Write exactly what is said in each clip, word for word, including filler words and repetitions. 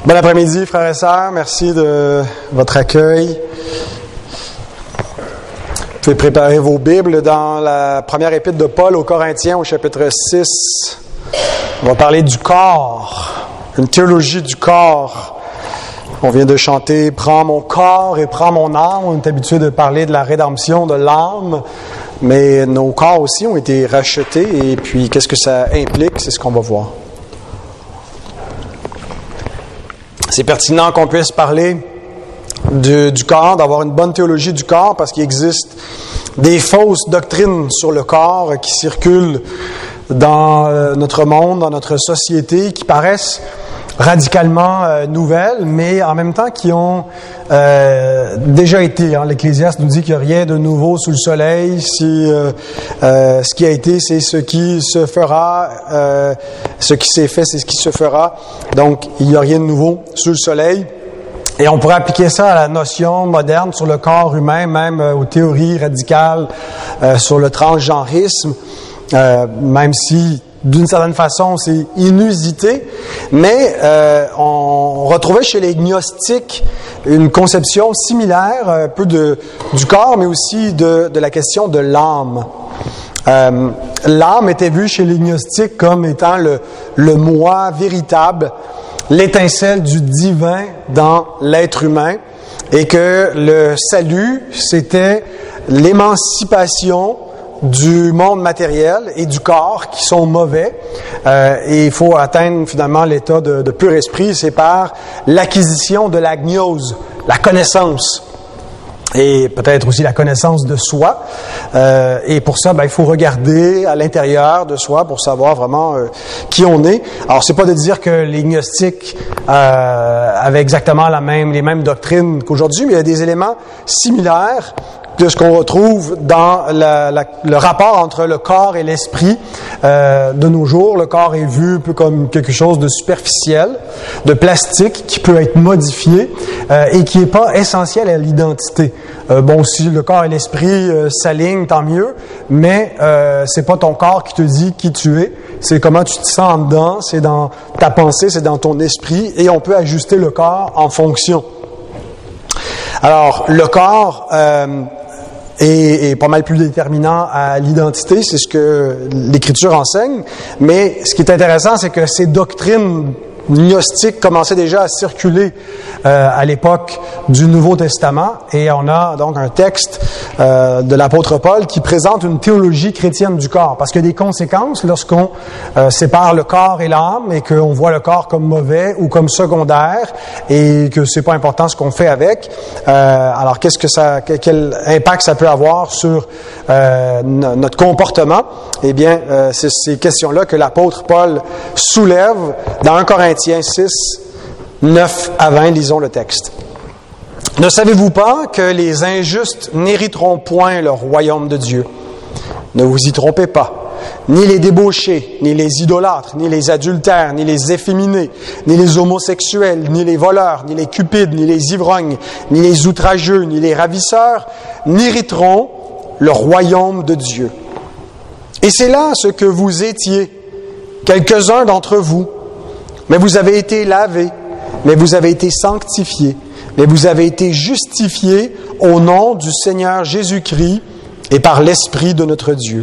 Bon après-midi, frères et sœurs. Merci de votre accueil. Vous pouvez préparer vos Bibles dans la première épître de Paul aux Corinthiens, au chapitre six. On va parler du corps, une théologie du corps. On vient de chanter « Prends mon corps et prends mon âme ». On est habitué de parler de la rédemption de l'âme, mais nos corps aussi ont été rachetés. Et puis, qu'est-ce que ça implique? C'est ce qu'on va voir. C'est pertinent qu'on puisse parler de, du corps, d'avoir une bonne théologie du corps, parce qu'il existe des fausses doctrines sur le corps qui circulent dans euh, notre monde, dans notre société, qui paraissent radicalement euh, nouvelles, mais en même temps qui ont euh, déjà été. Hein. L'Ecclésiaste nous dit qu'il n'y a rien de nouveau sous le soleil. Si euh, euh, ce qui a été, c'est ce qui se fera. Euh, ce qui s'est fait, c'est ce qui se fera. Donc, il n'y a rien de nouveau sous le soleil. Et on pourrait appliquer ça à la notion moderne sur le corps humain, même euh, aux théories radicales euh, sur le transgenrisme, euh, même si d'une certaine façon, c'est inusité, mais euh, on retrouvait chez les gnostiques une conception similaire, un peu de, du corps, mais aussi de, de la question de l'âme. Euh, l'âme était vue chez les gnostiques comme étant le, le moi véritable, l'étincelle du divin dans l'être humain, et que le salut, c'était l'émancipation du monde matériel et du corps qui sont mauvais. Euh, et il faut atteindre finalement l'état de, de pur esprit. C'est par l'acquisition de la gnose, la connaissance. Et peut-être aussi la connaissance de soi. Euh, et pour ça, ben, il faut regarder à l'intérieur de soi pour savoir vraiment euh, qui on est. Alors, c'est pas de dire que les gnostiques euh, avaient exactement la même, les mêmes doctrines qu'aujourd'hui, mais il y a des éléments similaires de ce qu'on retrouve dans la, la, le rapport entre le corps et l'esprit. Euh, de nos jours, le corps est vu un peu comme quelque chose de superficiel, de plastique, qui peut être modifié euh, et qui n'est pas essentiel à l'identité. Euh, bon, si le corps et l'esprit euh, s'alignent, tant mieux, mais euh, c'est pas ton corps qui te dit qui tu es, c'est comment tu te sens en dedans, c'est dans ta pensée, c'est dans ton esprit, et on peut ajuster le corps en fonction. Alors, le corps euh, est, est pas mal plus déterminant à l'identité, c'est ce que l'Écriture enseigne, mais ce qui est intéressant, c'est que ces doctrines gnostiques commençaient déjà à circuler euh, à l'époque du Nouveau Testament, et on a donc un texte euh, de l'apôtre Paul qui présente une théologie chrétienne du corps, parce qu'il y a des conséquences lorsqu'on euh, sépare le corps et l'âme, et qu'on voit le corps comme mauvais ou comme secondaire, et que c'est pas important ce qu'on fait avec. Euh, alors qu'est-ce que ça, quel impact ça peut avoir sur euh, notre comportement? Eh bien, euh, c'est ces questions-là que l'apôtre Paul soulève dans un Corinthiens six, neuf à vingt, lisons le texte. « Ne savez-vous pas que les injustes n'hériteront point le royaume de Dieu? Ne vous y trompez pas. Ni les débauchés, ni les idolâtres, ni les adultères, ni les efféminés, ni les homosexuels, ni les voleurs, ni les cupides, ni les ivrognes, ni les outrageux, ni les ravisseurs n'hériteront le royaume de Dieu. Et c'est là ce que vous étiez, quelques-uns d'entre vous. Mais vous avez été lavés, mais vous avez été sanctifiés, mais vous avez été justifiés au nom du Seigneur Jésus-Christ et par l'Esprit de notre Dieu.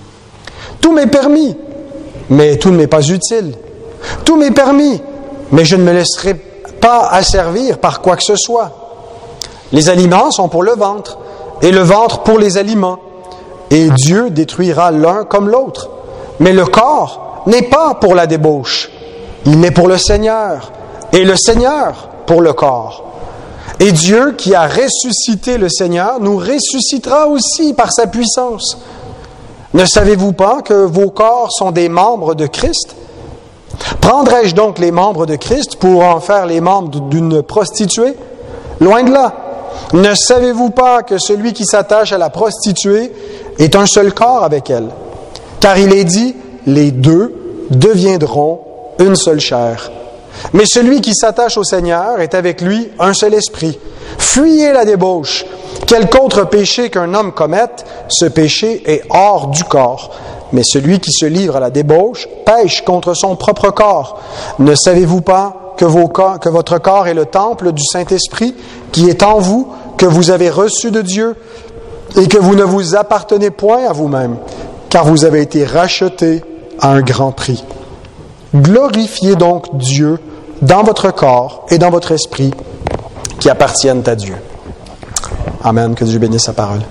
Tout m'est permis, mais tout ne m'est pas utile. Tout m'est permis, mais je ne me laisserai pas asservir par quoi que ce soit. Les aliments sont pour le ventre, et le ventre pour les aliments, et Dieu détruira l'un comme l'autre. Mais le corps n'est pas pour la débauche. Il est pour le Seigneur, et le Seigneur pour le corps. Et Dieu, qui a ressuscité le Seigneur, nous ressuscitera aussi par sa puissance. Ne savez-vous pas que vos corps sont des membres de Christ? Prendrais-je donc les membres de Christ pour en faire les membres d'une prostituée? Loin de là. Ne savez-vous pas que celui qui s'attache à la prostituée est un seul corps avec elle? Car il est dit, les deux deviendront une seule chair. Mais celui qui s'attache au Seigneur est avec lui un seul esprit. Fuyez la débauche. Quelque autre péché qu'un homme commette, ce péché est hors du corps. Mais celui qui se livre à la débauche pêche contre son propre corps. Ne savez-vous pas que, vos corps, que votre corps est le temple du Saint-Esprit qui est en vous, que vous avez reçu de Dieu, et que vous ne vous appartenez point à vous-même, car vous avez été rachetés à un grand prix. Glorifiez donc Dieu dans votre corps et dans votre esprit qui appartiennent à Dieu. Amen. Que Dieu bénisse sa parole.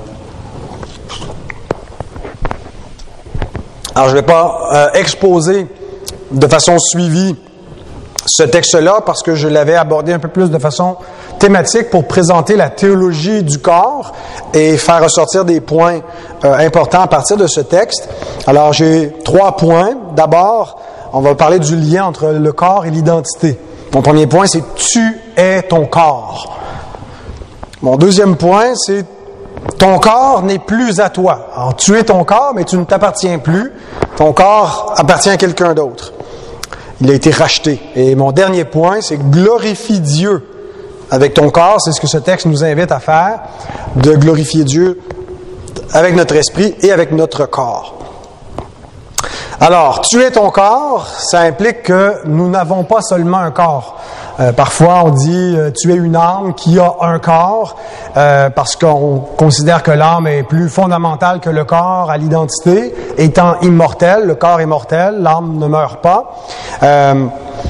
Alors, je ne vais pas euh, exposer de façon suivie ce texte-là parce que je l'avais abordé un peu plus de façon thématique pour présenter la théologie du corps et faire ressortir des points euh, importants à partir de ce texte. Alors, j'ai trois points. D'abord, on va parler du lien entre le corps et l'identité. Mon premier point, c'est « tu es ton corps ». Mon deuxième point, c'est « ton corps n'est plus à toi ». Alors, tu es ton corps, mais tu ne t'appartiens plus. Ton corps appartient à quelqu'un d'autre. Il a été racheté. Et mon dernier point, c'est « glorifie Dieu ». Avec ton corps, c'est ce que ce texte nous invite à faire, de glorifier Dieu avec notre esprit et avec notre corps. Alors, tuer ton corps, ça implique que nous n'avons pas seulement un corps. Euh, parfois, on dit euh, tuer une âme qui a un corps, euh, parce qu'on considère que l'âme est plus fondamentale que le corps à l'identité, étant immortel. Le corps est mortel, l'âme ne meurt pas. Euh,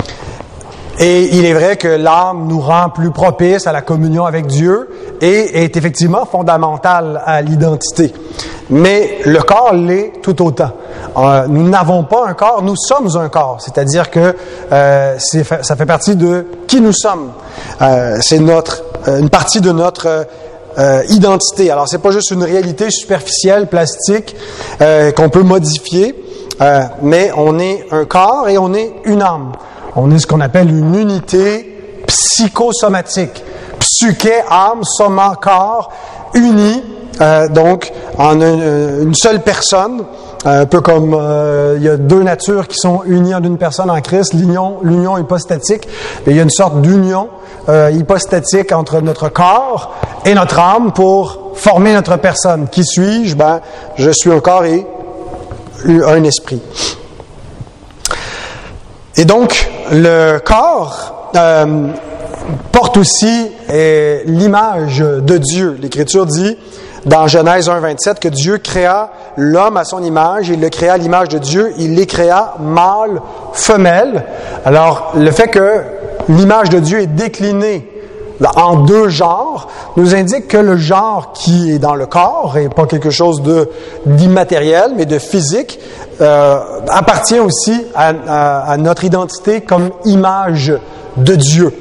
Et il est vrai que l'âme nous rend plus propice à la communion avec Dieu et est effectivement fondamentale à l'identité. Mais le corps l'est tout autant. Euh, nous n'avons pas un corps, nous sommes un corps. C'est-à-dire que euh, c'est, ça fait partie de qui nous sommes. Euh, c'est notre, une partie de notre euh, identité. Alors, c'est pas juste une réalité superficielle, plastique, euh, qu'on peut modifier, euh, mais on est un corps et on est une âme. On est ce qu'on appelle une unité psychosomatique. Psyché, âme, soma, corps, unis, euh, donc en une, une seule personne, un peu comme euh, il y a deux natures qui sont unies en une personne en Christ, l'union, l'union hypostatique. Et il y a une sorte d'union euh, hypostatique entre notre corps et notre âme pour former notre personne. Qui suis-je? Ben, je suis un corps et un esprit. Et donc, le corps euh, porte aussi euh, l'image de Dieu. L'Écriture dit, dans Genèse un, vingt-sept, que Dieu créa l'homme à son image, il le créa à l'image de Dieu, il les créa mâle, femelle. Alors, le fait que l'image de Dieu est déclinée en deux genres nous indique que le genre qui est dans le corps, et pas quelque chose de d'immatériel, mais de physique, euh, appartient aussi à, à, à notre identité comme image de Dieu.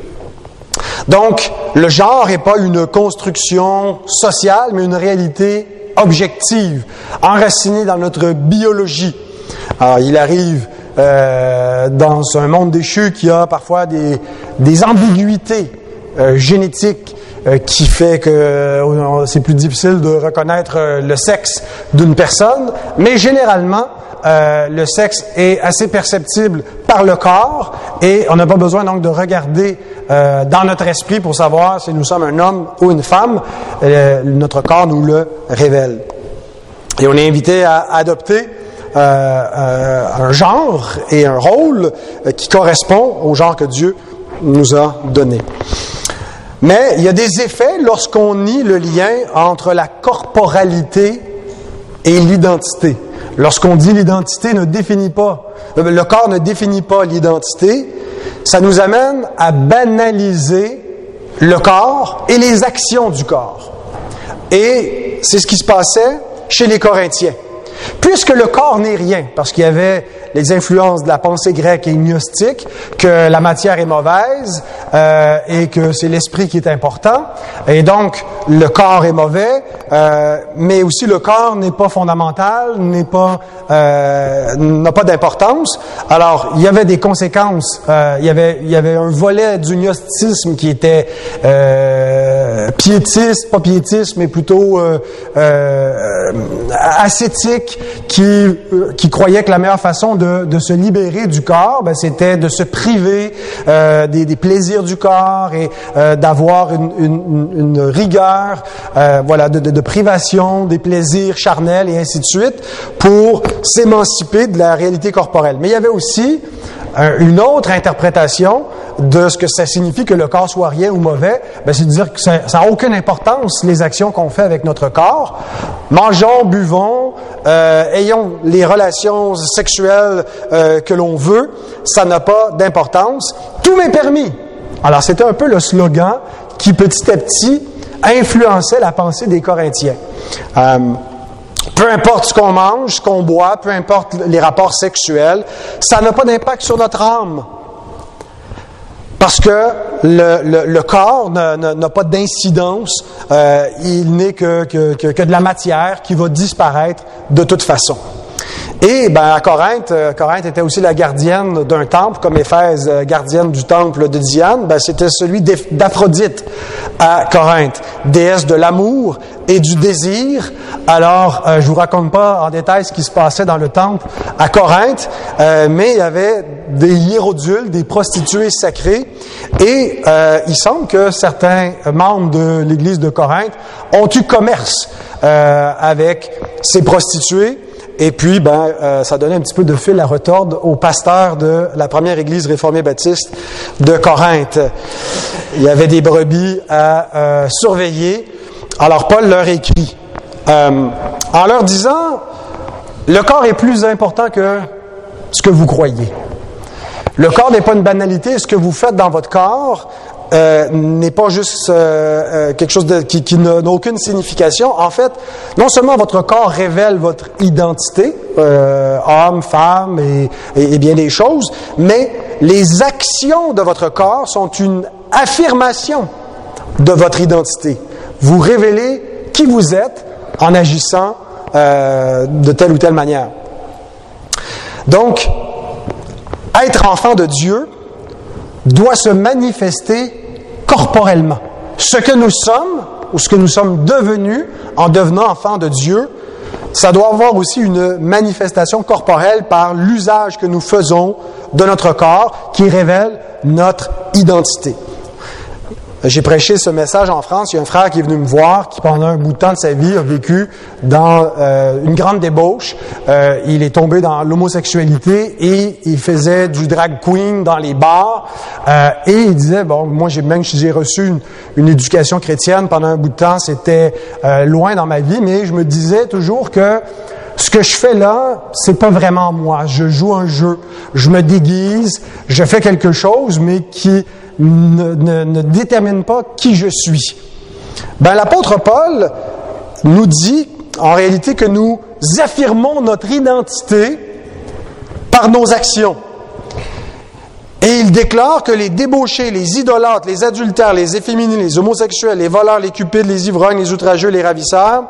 Donc, le genre n'est pas une construction sociale, mais une réalité objective, enracinée dans notre biologie. Alors, il arrive euh, dans un monde déchu qu'il y a parfois des, des ambiguïtés euh, génétiques euh, qui fait que euh, c'est plus difficile de reconnaître euh, le sexe d'une personne, mais généralement, Euh, le sexe est assez perceptible par le corps et on n'a pas besoin donc de regarder euh, dans notre esprit pour savoir si nous sommes un homme ou une femme. Euh, notre corps nous le révèle. Et on est invité à adopter euh, euh, un genre et un rôle euh, qui correspond au genre que Dieu nous a donné. Mais il y a des effets lorsqu'on nie le lien entre la corporalité et l'identité. Lorsqu'on dit l'identité ne définit pas, le corps ne définit pas l'identité, ça nous amène à banaliser le corps et les actions du corps. Et c'est ce qui se passait chez les Corinthiens. Puisque le corps n'est rien, parce qu'il y avait les influences de la pensée grecque et gnostique, que la matière est mauvaise euh, et que c'est l'esprit qui est important, et donc le corps est mauvais, euh, mais aussi le corps n'est pas fondamental, n'est pas euh, n'a pas d'importance. Alors il y avait des conséquences, euh, il y avait il y avait un volet du gnosticisme qui était euh, piétiste, pas piétiste, mais plutôt euh, euh, ascétique, qui euh, qui croyait que la meilleure façon de, de se libérer du corps, ben, c'était de se priver euh, des, des plaisirs du corps et euh, d'avoir une, une, une rigueur, euh, voilà, de, de, de privation des plaisirs charnels et ainsi de suite, pour s'émanciper de la réalité corporelle. Mais il y avait aussi Un, une autre interprétation de ce que ça signifie que le corps soit rien ou mauvais, ben c'est de dire que ça n'a aucune importance, les actions qu'on fait avec notre corps. Mangeons, buvons, euh, ayons les relations sexuelles euh, que l'on veut, ça n'a pas d'importance. Tout m'est permis. Alors, c'était un peu le slogan qui, petit à petit, influençait la pensée des Corinthiens. Euh, peu importe ce qu'on mange, ce qu'on boit, peu importe les rapports sexuels, ça n'a pas d'impact sur notre âme. Parce que le, le, le corps n'a, n'a pas d'incidence, euh, il n'est que, que, que, que de la matière qui va disparaître de toute façon. Et ben à Corinthe, euh, Corinthe était aussi la gardienne d'un temple, comme Éphèse, euh, gardienne du temple de Diane. Ben c'était celui d'Aphrodite à Corinthe, déesse de l'amour et du désir. Alors, euh, je vous raconte pas en détail ce qui se passait dans le temple à Corinthe, euh, mais il y avait des hiérodules, des prostituées sacrées, et euh, il semble que certains membres de l'Église de Corinthe ont eu commerce euh, avec ces prostituées. Et puis, ben, euh, ça donnait un petit peu de fil à retordre au pasteur de la première église réformée baptiste de Corinthe. Il y avait des brebis à euh, surveiller. Alors, Paul leur écrit, euh, en leur disant, le corps est plus important que ce que vous croyez. Le corps n'est pas une banalité. Ce que vous faites dans votre corps Euh, n'est pas juste euh, euh, quelque chose de, qui, qui n'a aucune signification. En fait, non seulement votre corps révèle votre identité, euh, homme, femme et, et, et bien des choses, mais les actions de votre corps sont une affirmation de votre identité. Vous révélez qui vous êtes en agissant euh, de telle ou telle manière. Donc, être enfant de Dieu doit se manifester corporellement. Ce que nous sommes, ou ce que nous sommes devenus en devenant enfants de Dieu, ça doit avoir aussi une manifestation corporelle par l'usage que nous faisons de notre corps qui révèle notre identité. J'ai prêché ce message en France. Il y a un frère qui est venu me voir, qui pendant un bout de temps de sa vie a vécu dans euh, une grande débauche. Euh, il est tombé dans l'homosexualité et il faisait du drag queen dans les bars. Euh, et il disait, bon, moi j'ai même j'ai reçu une, une éducation chrétienne pendant un bout de temps, c'était euh, loin dans ma vie, mais je me disais toujours que ce que je fais là, c'est pas vraiment moi. Je joue un jeu, je me déguise, je fais quelque chose, mais qui Ne, ne, ne détermine pas qui je suis. Ben, l'apôtre Paul nous dit en réalité que nous affirmons notre identité par nos actions. Et il déclare que les débauchés, les idolâtres, les adultères, les efféminés, les homosexuels, les voleurs, les cupides, les ivrognes, les outrageux, les ravisseurs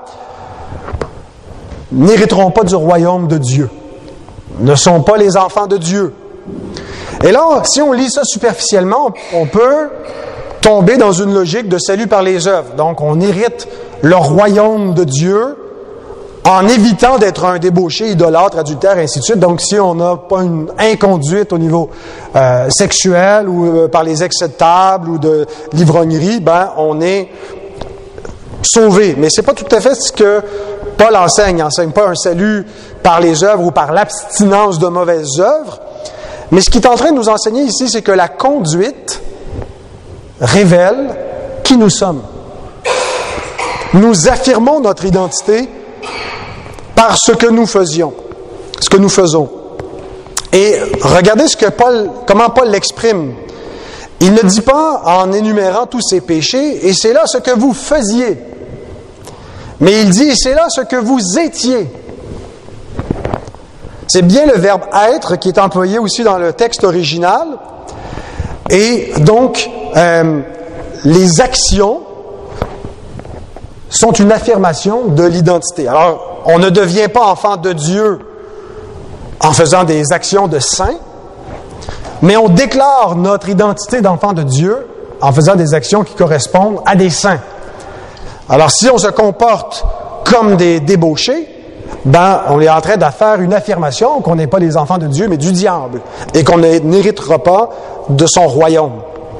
n'hériteront pas du royaume de Dieu, ne sont pas les enfants de Dieu. Et là, si on lit ça superficiellement, on peut tomber dans une logique de salut par les œuvres. Donc, on hérite le royaume de Dieu en évitant d'être un débauché, idolâtre, adultère, et ainsi de suite. Donc, si on n'a pas une inconduite au niveau euh, sexuel ou euh, par les excès de table ou de l'ivrognerie, ben, on est sauvé. Mais c'est pas tout à fait ce que Paul enseigne. Il n'enseigne pas un salut par les œuvres ou par l'abstinence de mauvaises œuvres. Mais ce qu'il est en train de nous enseigner ici, c'est que la conduite révèle qui nous sommes. Nous affirmons notre identité par ce que nous faisions, ce que nous faisons. Et regardez ce que Paul, comment Paul l'exprime. Il ne dit pas en énumérant tous ses péchés, et c'est là ce que vous faisiez. Mais il dit, c'est là ce que vous étiez. C'est bien le verbe « être » qui est employé aussi dans le texte original. Et donc, euh, les actions sont une affirmation de l'identité. Alors, on ne devient pas enfant de Dieu en faisant des actions de saint, mais on déclare notre identité d'enfant de Dieu en faisant des actions qui correspondent à des saints. Alors, si on se comporte comme des débauchés, ben, on est en train de faire une affirmation qu'on n'est pas les enfants de Dieu, mais du diable, et qu'on n'héritera pas de son royaume.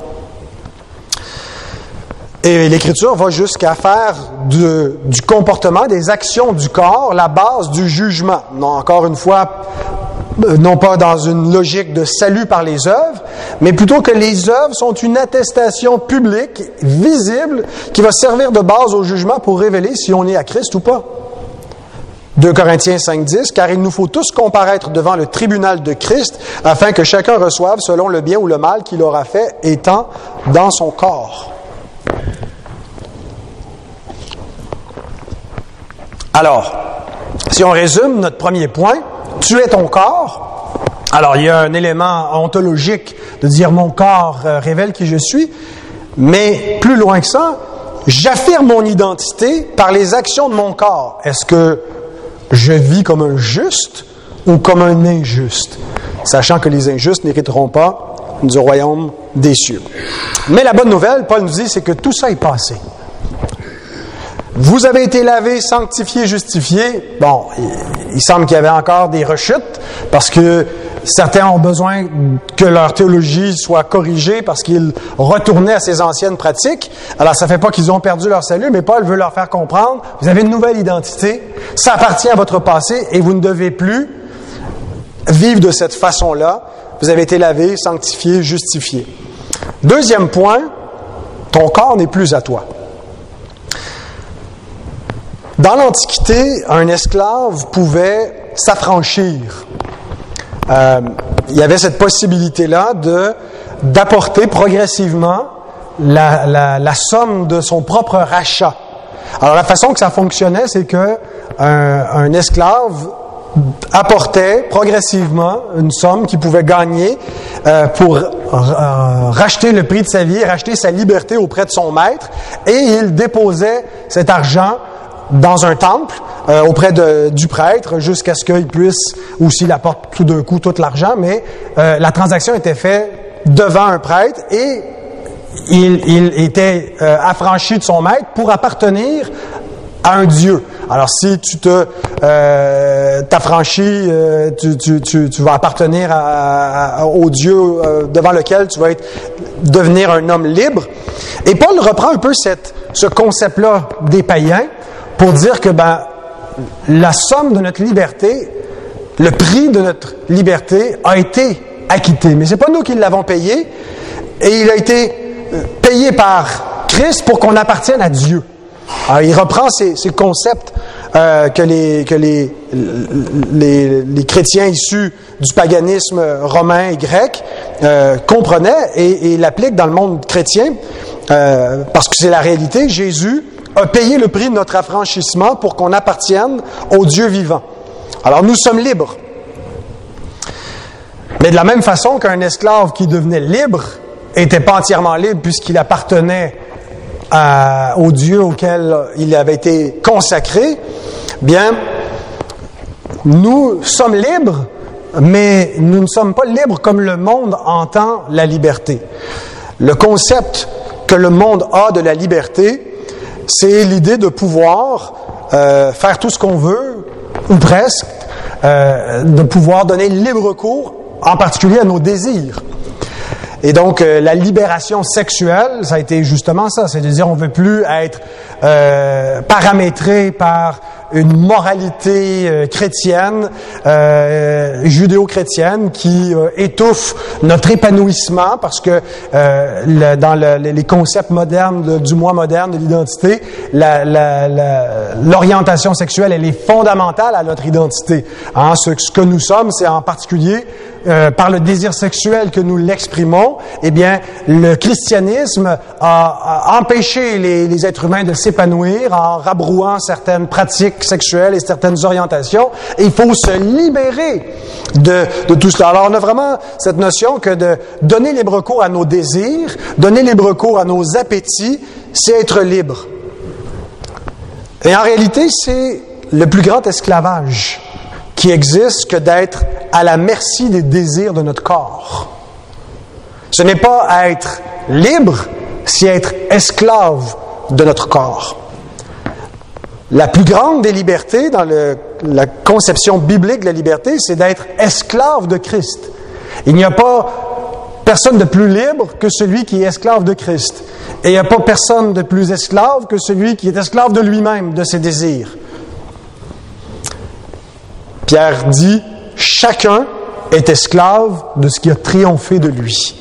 Et l'Écriture va jusqu'à faire de, du comportement, des actions du corps, la base du jugement. Non, encore une fois, non pas dans une logique de salut par les œuvres, mais plutôt que les œuvres sont une attestation publique, visible, qui va servir de base au jugement pour révéler si on est à Christ ou pas. deux Corinthiens cinq dix, car il nous faut tous comparaître devant le tribunal de Christ, afin que chacun reçoive selon le bien ou le mal qu'il aura fait, étant dans son corps. Alors, si on résume notre premier point, tu es ton corps. Alors, il y a un élément ontologique de dire mon corps euh, révèle qui je suis, mais plus loin que ça, j'affirme mon identité par les actions de mon corps. Est-ce que je vis comme un juste ou comme un injuste, sachant que les injustes n'hériteront pas du royaume des cieux. Mais la bonne nouvelle, Paul nous dit, c'est que tout ça est passé. Vous avez été lavés, sanctifiés, justifiés. Bon, il, il semble qu'il y avait encore des rechutes, parce que certains ont besoin que leur théologie soit corrigée parce qu'ils retournaient à ces anciennes pratiques. Alors, ça ne fait pas qu'ils ont perdu leur salut, mais Paul veut leur faire comprendre, vous avez une nouvelle identité, ça appartient à votre passé et vous ne devez plus vivre de cette façon-là. Vous avez été lavé, sanctifié, justifié. Deuxième point, ton corps n'est plus à toi. Dans l'Antiquité, un esclave pouvait s'affranchir. Euh, il y avait cette possibilité-là de d'apporter progressivement la, la, la somme de son propre rachat. Alors la façon que ça fonctionnait, c'est que un, un esclave apportait progressivement une somme qu'il pouvait gagner euh, pour euh, racheter le prix de sa vie, racheter sa liberté auprès de son maître, et il déposait cet argent dans un temple, euh, auprès de, du prêtre, jusqu'à ce qu'il puisse, ou s'il apporte tout d'un coup tout l'argent, mais euh, la transaction était faite devant un prêtre et il, il était euh, affranchi de son maître pour appartenir à un Dieu. Alors si tu te euh, t'affranchis, euh, tu, tu, tu, tu vas appartenir à, à, au Dieu euh, devant lequel tu vas être, devenir un homme libre. Et Paul reprend un peu cette, ce concept-là des païens, pour dire que ben, la somme de notre liberté, le prix de notre liberté a été acquitté. Mais ce n'est pas nous qui l'avons payé, et il a été payé par Christ pour qu'on appartienne à Dieu. Alors, il reprend ces, ces concepts euh, que, les, que les, les, les chrétiens issus du paganisme romain et grec euh, comprenaient et, et l'appliquent dans le monde chrétien, euh, parce que c'est la réalité. Jésus a payé le prix de notre affranchissement pour qu'on appartienne au Dieu vivant. Alors nous sommes libres. Mais de la même façon qu'un esclave qui devenait libre n'était pas entièrement libre puisqu'il appartenait à, au Dieu auquel il avait été consacré, bien, nous sommes libres, mais nous ne sommes pas libres comme le monde entend la liberté. Le concept que le monde a de la liberté, c'est l'idée de pouvoir euh, faire tout ce qu'on veut, ou presque, euh, de pouvoir donner libre cours, en particulier à nos désirs. Et donc, euh, la libération sexuelle, ça a été justement ça, c'est de dire on ne veut plus être euh, paramétré par une moralité euh, chrétienne, euh, judéo-chrétienne, qui euh, étouffe notre épanouissement, parce que euh, le, dans le, les concepts modernes, de, du moi moderne, de l'identité, la, la, la, l'orientation sexuelle, elle est fondamentale à notre identité. Hein, ce, ce que nous sommes, c'est en particulier euh, par le désir sexuel que nous l'exprimons. Eh bien, le christianisme a, a empêché les, les êtres humains de s'épanouir en rabrouant certaines pratiques sexuelles et certaines orientations. Et il faut se libérer de, de tout cela. Alors, on a vraiment cette notion que de donner libre cours à nos désirs, donner libre cours à nos appétits, c'est être libre. Et en réalité, c'est le plus grand esclavage qui existe que d'être à la merci des désirs de notre corps. Ce n'est pas être libre, c'est être esclave de notre corps. La plus grande des libertés, dans le, la conception biblique de la liberté, c'est d'être esclave de Christ. Il n'y a pas personne de plus libre que celui qui est esclave de Christ. Et il n'y a pas personne de plus esclave que celui qui est esclave de lui-même, de ses désirs. Pierre dit, chacun est esclave de ce qui a triomphé de lui.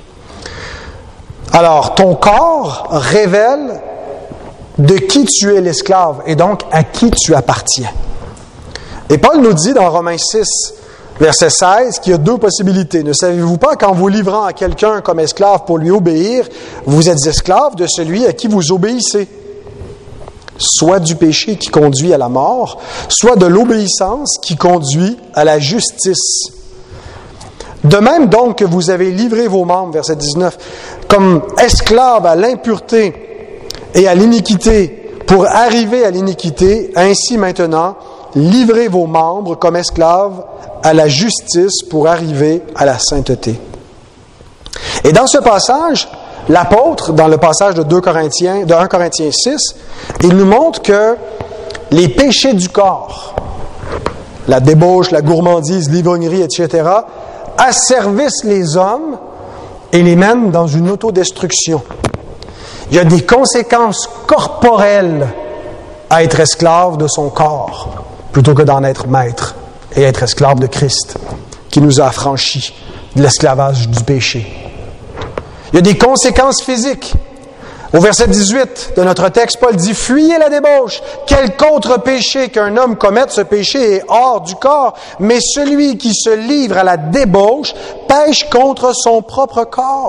Alors, ton corps révèle de qui tu es l'esclave et donc à qui tu appartiens. Et Paul nous dit dans Romains six, verset seize, qu'il y a deux possibilités. Ne savez-vous pas qu'en vous livrant à quelqu'un comme esclave pour lui obéir, vous êtes esclave de celui à qui vous obéissez, soit du péché qui conduit à la mort, soit de l'obéissance qui conduit à la justice. De même donc que vous avez livré vos membres, verset dix-neuf, comme esclaves à l'impureté et à l'iniquité pour arriver à l'iniquité, ainsi maintenant, livrez vos membres comme esclaves à la justice pour arriver à la sainteté. Et dans ce passage, l'apôtre, dans le passage de deux Corinthiens, de un Corinthiens six, il nous montre que les péchés du corps, la débauche, la gourmandise, l'ivrognerie, et cetera, asservissent les hommes et les mènent dans une autodestruction. Il y a des conséquences corporelles à être esclave de son corps, plutôt que d'en être maître et être esclave de Christ, qui nous a affranchis de l'esclavage du péché. Il y a des conséquences physiques. Au verset dix-huit de notre texte, Paul dit « Fuyez la débauche. Quel contre-péché qu'un homme commette, ce péché est hors du corps. Mais celui qui se livre à la débauche pêche contre son propre corps. »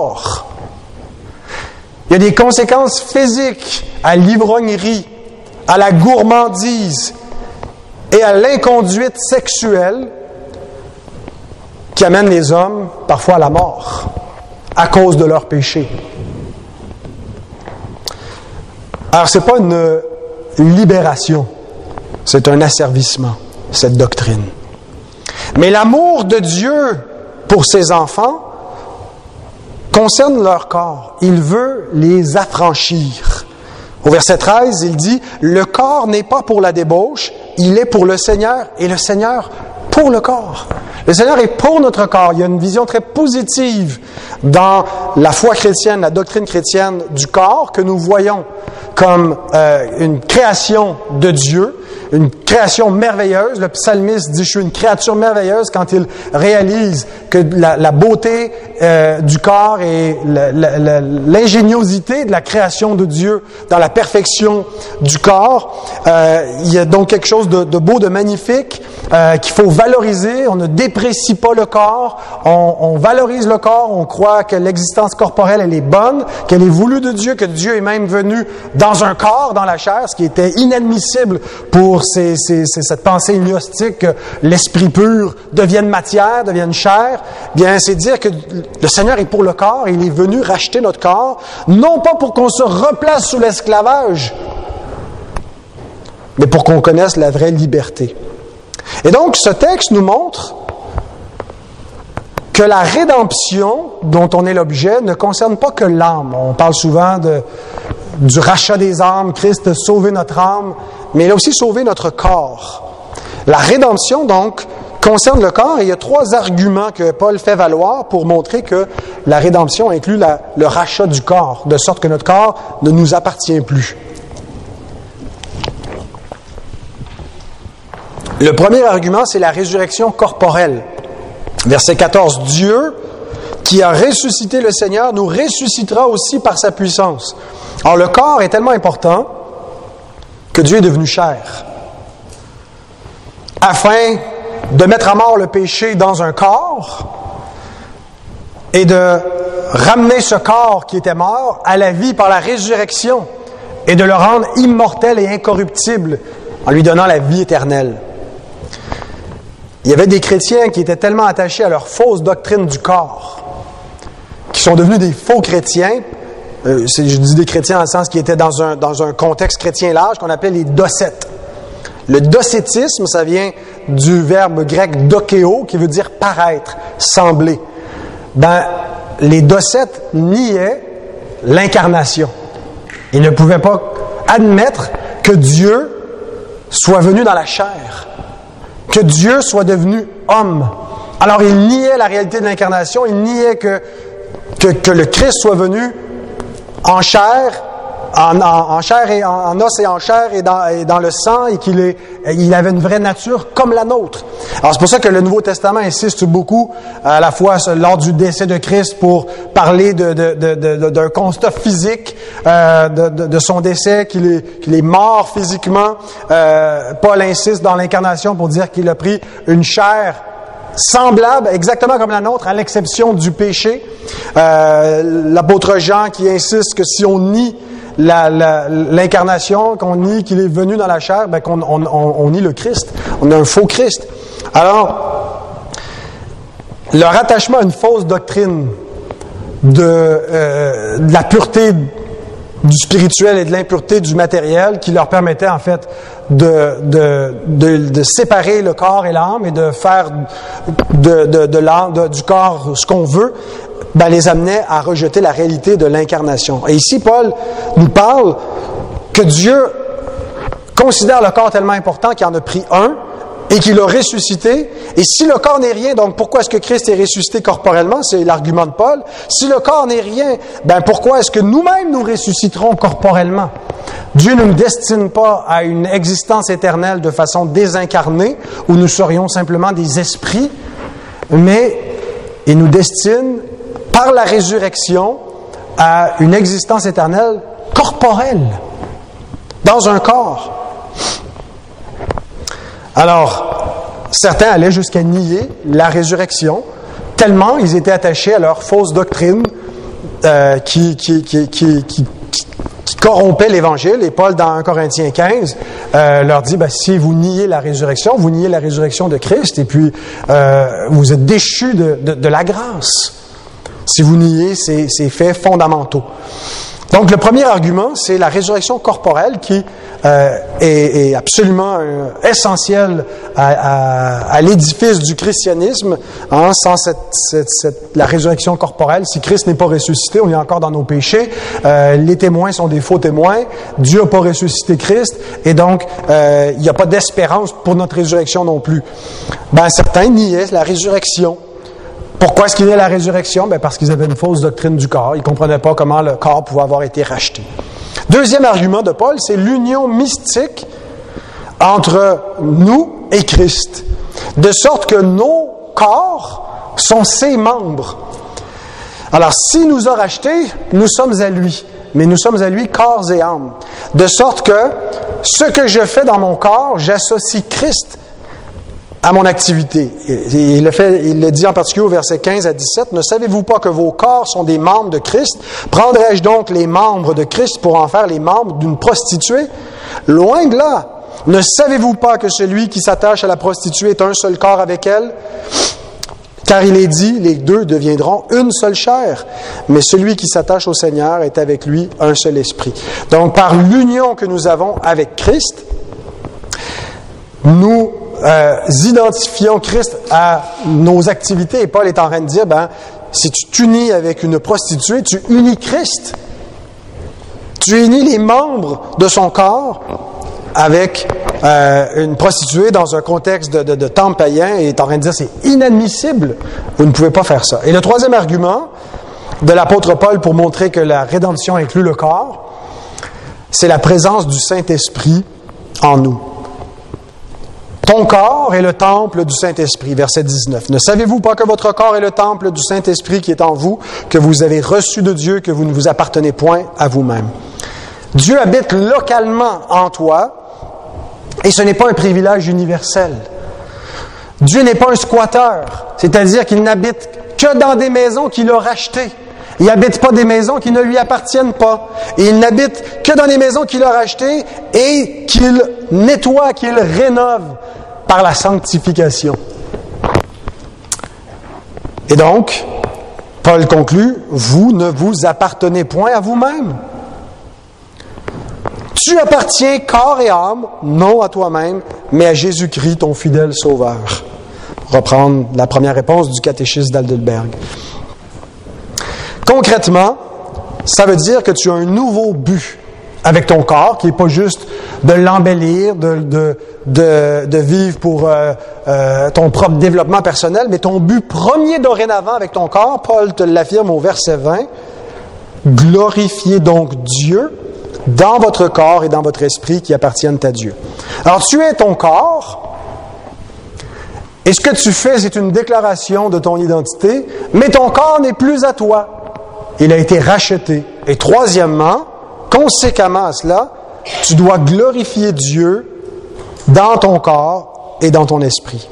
Il y a des conséquences physiques à l'ivrognerie, à la gourmandise et à l'inconduite sexuelle qui amènent les hommes parfois à la mort à cause de leur péché. Alors, ce n'est pas une libération, c'est un asservissement, cette doctrine. Mais l'amour de Dieu pour ses enfants concerne leur corps. Il veut les affranchir. Au verset treize, il dit « Le corps n'est pas pour la débauche, il est pour le Seigneur, et le Seigneur pour le corps. » Le Seigneur est pour notre corps. Il y a une vision très positive dans la foi chrétienne, la doctrine chrétienne du corps, que nous voyons comme euh, une création de Dieu, une création merveilleuse. Le psalmiste dit « Je suis une créature merveilleuse » quand il réalise que la, la beauté euh, du corps et la, la, la, l'ingéniosité de la création de Dieu dans la perfection du corps. Euh, il y a donc quelque chose de, de beau, de magnifique, euh, qu'il faut valoriser. On ne déprécie pas le corps, on, on valorise le corps, on croit que l'existence corporelle, elle est bonne, qu'elle est voulue de Dieu, que Dieu est même venu dans un corps, dans la chair, ce qui était inadmissible pour ces, ces, ces, cette pensée gnostique que l'esprit pur devienne matière, devienne chair. Bien, c'est dire que le Seigneur est pour le corps, il est venu racheter notre corps, non pas pour qu'on se replace sous l'esclavage, mais pour qu'on connaisse la vraie liberté. Et donc, ce texte nous montre que la rédemption dont on est l'objet ne concerne pas que l'âme. On parle souvent de, du rachat des âmes, Christ a sauvé notre âme, mais il a aussi sauvé notre corps. La rédemption, donc, concerne le corps, et il y a trois arguments que Paul fait valoir pour montrer que la rédemption inclut la, le rachat du corps, de sorte que notre corps ne nous appartient plus. Le premier argument, c'est la résurrection corporelle. Verset quatorze, Dieu, qui a ressuscité le Seigneur, nous ressuscitera aussi par sa puissance. Alors, le corps est tellement important que Dieu est devenu chair, afin de mettre à mort le péché dans un corps et de ramener ce corps qui était mort à la vie par la résurrection et de le rendre immortel et incorruptible en lui donnant la vie éternelle. Il y avait des chrétiens qui étaient tellement attachés à leur fausse doctrine du corps, qui sont devenus des faux chrétiens. Euh, c'est, je dis des chrétiens dans le sens qui étaient dans un, dans un contexte chrétien large qu'on appelait les docètes. Le docétisme, ça vient du verbe grec dokéo, qui veut dire paraître, sembler. Ben, les docètes niaient l'incarnation. Ils ne pouvaient pas admettre que Dieu soit venu dans la chair, que Dieu soit devenu homme. Alors, ils niaient la réalité de l'incarnation, ils niaient que, que, que le Christ soit venu en chair en, en, en chair et en, en os et en chair et dans, et dans le sang, et qu'il est, il avait une vraie nature comme la nôtre. Alors c'est pour ça que le Nouveau Testament insiste beaucoup, à la fois lors du décès de Christ, pour parler de, de, de, de, d'un constat physique euh, de, de, de son décès, qu'il est, qu'il est mort physiquement. Euh, Paul insiste dans l'incarnation pour dire qu'il a pris une chair semblable, exactement comme la nôtre, à l'exception du péché. Euh, l'apôtre Jean qui insiste que si on nie la, la, l'incarnation, qu'on nie qu'il est venu dans la chair, ben qu'on on, on, on nie le Christ. On a un faux Christ. Alors, leur attachement à une fausse doctrine de, euh, de la pureté du spirituel et de l'impureté du matériel, qui leur permettait en fait de, de, de, de séparer le corps et l'âme et de faire de, de, de l'âme, de, du corps ce qu'on veut, ben, les amenait à rejeter la réalité de l'incarnation. Et ici, Paul nous parle que Dieu considère le corps tellement important qu'il en a pris un et qu'il l'a ressuscité. Et si le corps n'est rien, donc pourquoi est-ce que Christ est ressuscité corporellement? C'est l'argument de Paul. Si le corps n'est rien, ben pourquoi est-ce que nous-mêmes nous ressusciterons corporellement? Dieu ne nous destine pas à une existence éternelle de façon désincarnée, où nous serions simplement des esprits, mais il nous destine par la résurrection à une existence éternelle corporelle, dans un corps. Alors, certains allaient jusqu'à nier la résurrection, tellement ils étaient attachés à leur fausse doctrine euh, qui, qui, qui, qui, qui, qui corrompait l'Évangile. Et Paul, dans un Corinthiens quinze, euh, leur dit, ben, si vous niez la résurrection, vous niez la résurrection de Christ, et puis euh, vous êtes déchus de, de, de la grâce. Si vous niez ces, ces faits fondamentaux. Donc, le premier argument, c'est la résurrection corporelle qui euh, est, est absolument euh, essentielle à, à, à l'édifice du christianisme. Hein, sans cette, cette, cette, la résurrection corporelle, si Christ n'est pas ressuscité, on est encore dans nos péchés. Euh, les témoins sont des faux témoins. Dieu n'a pas ressuscité Christ. Et donc, euh, il n'y a pas d'espérance pour notre résurrection non plus. Ben, certains niaient la résurrection. Pourquoi est-ce qu'il y a la résurrection? Ben parce qu'ils avaient une fausse doctrine du corps. Ils ne comprenaient pas comment le corps pouvait avoir été racheté. Deuxième argument de Paul, c'est l'union mystique entre nous et Christ. De sorte que nos corps sont ses membres. Alors, s'il nous a rachetés, nous sommes à lui. Mais nous sommes à lui corps et âme. De sorte que ce que je fais dans mon corps, j'associe Christ à mon activité. Il le fait, il le dit en particulier au verset quinze à dix-sept. « Ne savez-vous pas que vos corps sont des membres de Christ? Prendrais-je donc les membres de Christ pour en faire les membres d'une prostituée? Loin de là! Ne savez-vous pas que celui qui s'attache à la prostituée est un seul corps avec elle? Car il est dit, les deux deviendront une seule chair. Mais celui qui s'attache au Seigneur est avec lui un seul esprit. » Donc, par l'union que nous avons avec Christ, nous Euh, identifions Christ à nos activités. Et Paul est en train de dire, ben, si tu t'unis avec une prostituée, tu unis Christ. Tu unis les membres de son corps avec euh, une prostituée dans un contexte de, de, de temple païen, et est en train de dire, c'est inadmissible. Vous ne pouvez pas faire ça. Et le troisième argument de l'apôtre Paul pour montrer que la rédemption inclut le corps, c'est la présence du Saint-Esprit en nous. Ton corps est le temple du Saint-Esprit, verset dix-neuf. Ne savez-vous pas que votre corps est le temple du Saint-Esprit qui est en vous, que vous avez reçu de Dieu, que vous ne vous appartenez point à vous-même? Dieu habite localement en toi, et ce n'est pas un privilège universel. Dieu n'est pas un squatteur, c'est-à-dire qu'il n'habite que dans des maisons qu'il a rachetées. Il n'habite pas des maisons qui ne lui appartiennent pas. Et il n'habite que dans des maisons qu'il a rachetées et qu'il nettoie, qu'il rénove par la sanctification. Et donc, Paul conclut, vous ne vous appartenez point à vous-même. Tu appartiens corps et âme, non à toi-même, mais à Jésus-Christ, ton fidèle Sauveur. Pour reprendre la première réponse du catéchisme d'Heidelberg. Concrètement, ça veut dire que tu as un nouveau but avec ton corps, qui n'est pas juste de l'embellir, de, de, de, de vivre pour euh, euh, ton propre développement personnel, mais ton but premier dorénavant avec ton corps, Paul te l'affirme au verset vingt, « Glorifiez donc Dieu dans votre corps et dans votre esprit qui appartiennent à Dieu. Alors, tu es ton corps, et ce que tu fais, c'est une déclaration de ton identité, mais ton corps n'est plus à toi. Il a été racheté. Et troisièmement, conséquemment à cela, tu dois glorifier Dieu dans ton corps et dans ton esprit.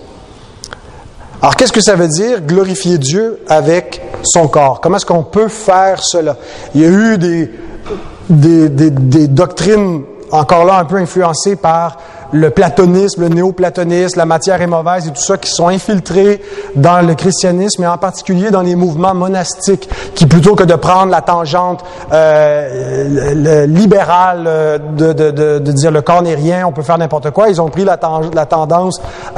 Alors, qu'est-ce que ça veut dire, glorifier Dieu avec son corps? Comment est-ce qu'on peut faire cela? Il y a eu des, des, des, des doctrines, encore là, un peu influencées par le platonisme, le néoplatonisme, la matière est mauvaise et tout ça, qui sont infiltrés dans le christianisme et en particulier dans les mouvements monastiques, qui plutôt que de prendre la tangente euh, le, libérale euh, de, de, de, de dire le corps n'est rien, on peut faire n'importe quoi, ils ont pris la, tang- la tendance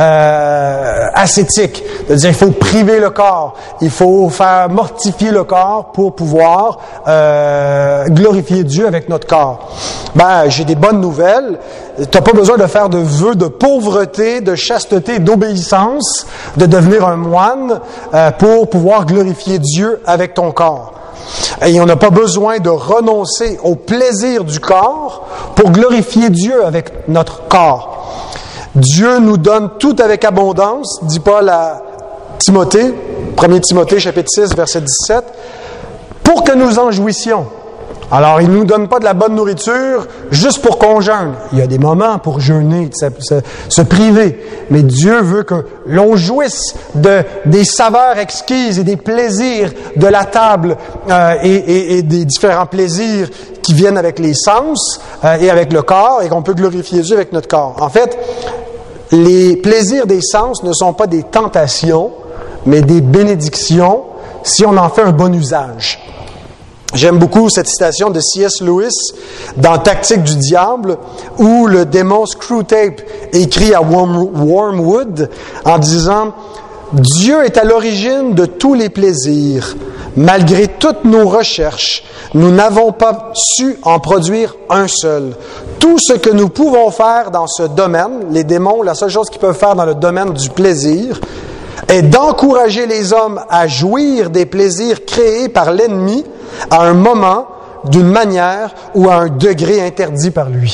euh, ascétique, de dire il faut priver le corps, il faut faire mortifier le corps pour pouvoir euh, glorifier Dieu avec notre corps. Ben, j'ai des bonnes nouvelles. Tu n'as pas besoin de faire de vœux de pauvreté, de chasteté, d'obéissance, de devenir un moine euh, pour pouvoir glorifier Dieu avec ton corps. Et on n'a pas besoin de renoncer au plaisir du corps pour glorifier Dieu avec notre corps. Dieu nous donne tout avec abondance, dit Paul à Timothée, premier Timothée chapitre six, verset dix-sept, pour que nous en jouissions. Alors, il ne nous donne pas de la bonne nourriture juste pour qu'on jeûne. Il y a des moments pour jeûner, se, se, se priver. Mais Dieu veut que l'on jouisse de, des saveurs exquises et des plaisirs de la table euh, et, et, et des différents plaisirs qui viennent avec les sens euh, et avec le corps et qu'on peut glorifier Dieu avec notre corps. En fait, les plaisirs des sens ne sont pas des tentations, mais des bénédictions si on en fait un bon usage. J'aime beaucoup cette citation de C S Lewis dans Tactique du diable, où le démon Screwtape écrit à Wormwood en disant « Dieu est à l'origine de tous les plaisirs. Malgré toutes nos recherches, nous n'avons pas su en produire un seul. Tout ce que nous pouvons faire dans ce domaine, les démons, la seule chose qu'ils peuvent faire dans le domaine du plaisir, est d'encourager les hommes à jouir des plaisirs créés par l'ennemi à un moment, d'une manière ou à un degré interdit par lui. »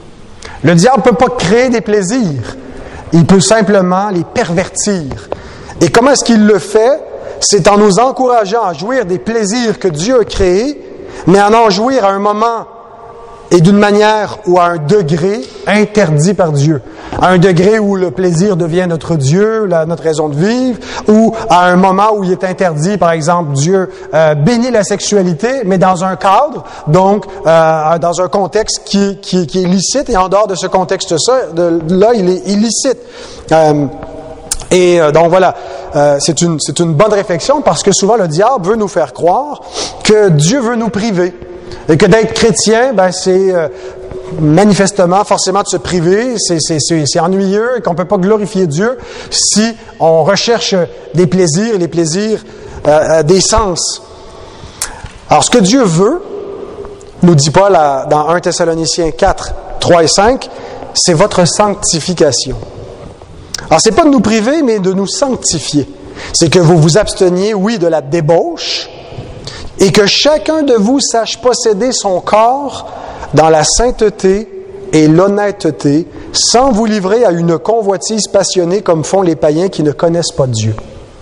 Le diable ne peut pas créer des plaisirs. Il peut simplement les pervertir. Et comment est-ce qu'il le fait? C'est en nous encourageant à jouir des plaisirs que Dieu a créés, mais en en jouir à un moment et d'une manière ou à un degré interdit par Dieu. À un degré où le plaisir devient notre Dieu, la, notre raison de vivre, ou à un moment où il est interdit, par exemple, Dieu euh, bénit la sexualité, mais dans un cadre, donc euh, dans un contexte qui, qui, qui est licite, et en dehors de ce contexte-là, de, là, il est illicite. Euh, Et euh, donc voilà, euh, c'est une, c'est une bonne réflexion parce que souvent le diable veut nous faire croire que Dieu veut nous priver. Et que d'être chrétien, ben c'est euh, manifestement, forcément de se priver, c'est, c'est, c'est, c'est ennuyeux et qu'on ne peut pas glorifier Dieu si on recherche des plaisirs, les plaisirs euh, des sens. Alors ce que Dieu veut, nous dit Paul à, dans premier Thessaloniciens quatre, trois et cinq, c'est votre sanctification. Alors c'est pas de nous priver, mais de nous sanctifier. C'est que vous vous absteniez, oui, de la débauche, et que chacun de vous sache posséder son corps dans la sainteté et l'honnêteté, sans vous livrer à une convoitise passionnée comme font les païens qui ne connaissent pas Dieu.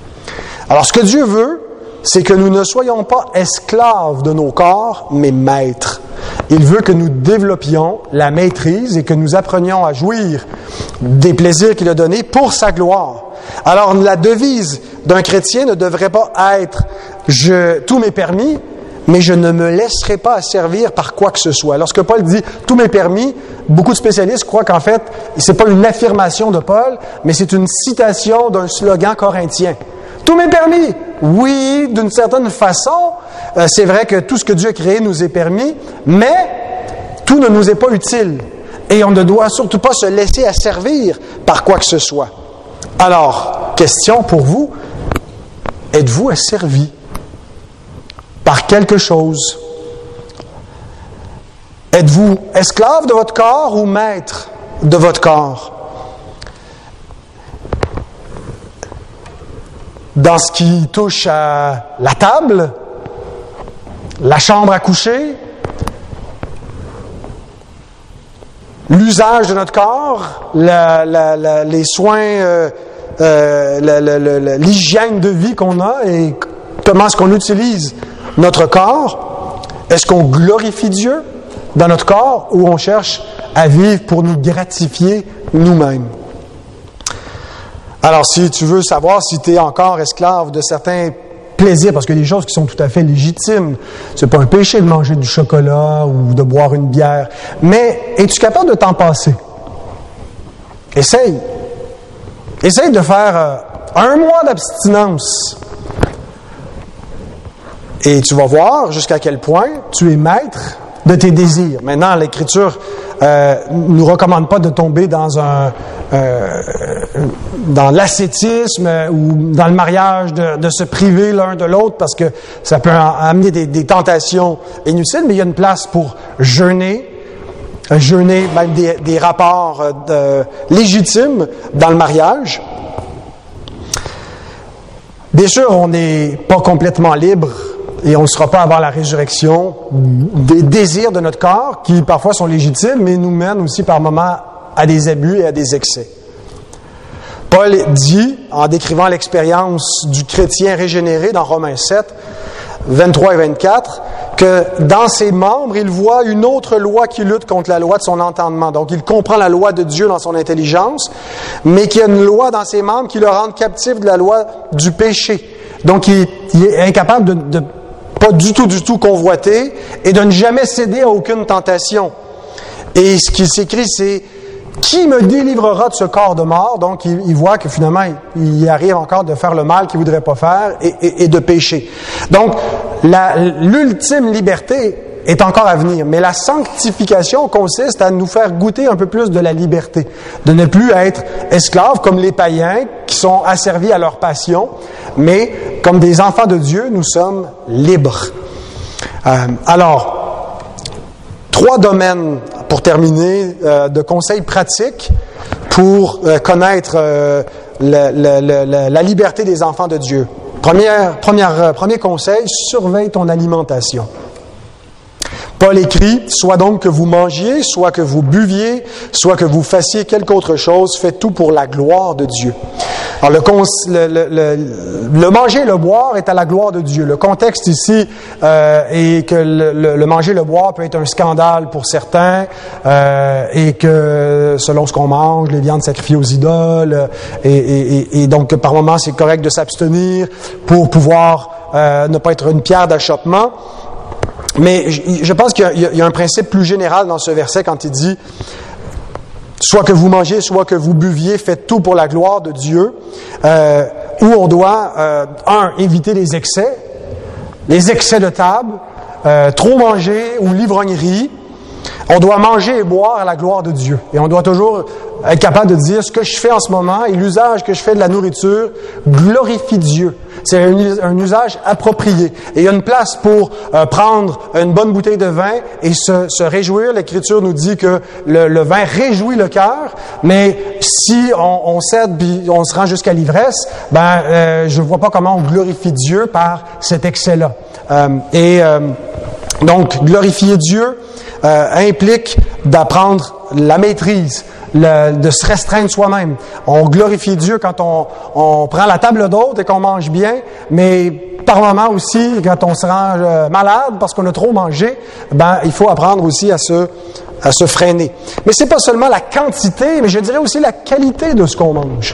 Alors, ce que Dieu veut, c'est que nous ne soyons pas esclaves de nos corps, mais maîtres. Il veut que nous développions la maîtrise et que nous apprenions à jouir des plaisirs qu'il a donnés pour sa gloire. Alors, la devise d'un chrétien ne devrait pas être « je tout m'est permis », mais je ne me laisserai pas asservir par quoi que ce soit. Lorsque Paul dit « tout m'est permis », beaucoup de spécialistes croient qu'en fait, ce n'est pas une affirmation de Paul, mais c'est une citation d'un slogan corinthien. Tout m'est permis. Oui, d'une certaine façon, euh, c'est vrai que tout ce que Dieu a créé nous est permis, mais tout ne nous est pas utile. Et on ne doit surtout pas se laisser asservir par quoi que ce soit. Alors, question pour vous, êtes-vous asservi par quelque chose? Êtes-vous esclave de votre corps ou maître de votre corps? Dans ce qui touche à la table, la chambre à coucher, l'usage de notre corps, la, la, la, les soins, euh, euh, la, la, la, l'hygiène de vie qu'on a et comment est-ce qu'on utilise notre corps. Est-ce qu'on glorifie Dieu dans notre corps ou on cherche à vivre pour nous gratifier nous-mêmes? Alors, si tu veux savoir si tu es encore esclave de certains plaisirs, parce qu'il y a des choses qui sont tout à fait légitimes, c'est pas un péché de manger du chocolat ou de boire une bière, mais es-tu capable de t'en passer? Essaye. Essaye de faire euh, un mois d'abstinence. Et tu vas voir jusqu'à quel point tu es maître de tes désirs. Maintenant, l'Écriture euh, nous recommande pas de tomber dans un euh, dans l'ascétisme ou dans le mariage, de, de se priver l'un de l'autre parce que ça peut amener des, des tentations inutiles, mais il y a une place pour jeûner, jeûner même des, des rapports de, légitimes dans le mariage. Bien sûr, on n'est pas complètement libre et on ne sera pas avant la résurrection des désirs de notre corps qui parfois sont légitimes, mais nous mènent aussi par moments à des abus et à des excès. Paul dit, en décrivant l'expérience du chrétien régénéré dans Romains sept, vingt-trois et vingt-quatre, que dans ses membres, il voit une autre loi qui lutte contre la loi de son entendement. Donc, il comprend la loi de Dieu dans son intelligence, mais qu'il y a une loi dans ses membres qui le rend captif de la loi du péché. Donc, il, il est incapable de, de pas du tout, du tout convoiter et de ne jamais céder à aucune tentation. Et ce qui s'écrit, c'est « Qui me délivrera de ce corps de mort? » Donc, il, il voit que finalement, il, il arrive encore de faire le mal qu'il ne voudrait pas faire et, et, et de pécher. Donc, la, l'ultime liberté est encore à venir. Mais la sanctification consiste à nous faire goûter un peu plus de la liberté. De ne plus être esclaves comme les païens qui sont asservis à leur passion, mais comme des enfants de Dieu, nous sommes libres. Euh, alors, trois domaines pour terminer euh, de conseils pratiques pour euh, connaître euh, la, la, la, la liberté des enfants de Dieu. Première, première, euh, premier conseil, surveille ton alimentation. Paul écrit, « Soit donc que vous mangiez, soit que vous buviez, soit que vous fassiez quelque autre chose, faites tout pour la gloire de Dieu. » Alors, le, cons, le, le, le, le manger et le boire est à la gloire de Dieu. Le contexte ici euh, est que le, le, le manger et le boire peut être un scandale pour certains euh, et que, selon ce qu'on mange, les viandes sacrifiées aux idoles, et, et, et donc, par moments, c'est correct de s'abstenir pour pouvoir euh, ne pas être une pierre d'achoppement. Mais je pense qu'il y a, il y a un principe plus général dans ce verset quand il dit « Soit que vous mangiez, soit que vous buviez, faites tout pour la gloire de Dieu. Euh, » où on doit, euh, un, éviter les excès, les excès de table, euh, trop manger ou l'ivrognerie. On doit manger et boire à la gloire de Dieu. Et on doit toujours être capable de dire ce que je fais en ce moment et l'usage que je fais de la nourriture glorifie Dieu. C'est un, un usage approprié. Et il y a une place pour euh, prendre une bonne bouteille de vin et se, se réjouir. L'Écriture nous dit que le, le vin réjouit le cœur, mais si on, on cède puis on se rend jusqu'à l'ivresse, ben euh, je ne vois pas comment on glorifie Dieu par cet excès-là. Euh, et euh, donc, glorifier Dieu euh, implique d'apprendre la maîtrise, le, de se restreindre soi-même. On glorifie Dieu quand on, on prend la table d'autres et qu'on mange bien, mais par moments aussi, quand on se rend euh, malade parce qu'on a trop mangé, ben il faut apprendre aussi à se, à se freiner. Mais c'est pas seulement la quantité, mais je dirais aussi la qualité de ce qu'on mange.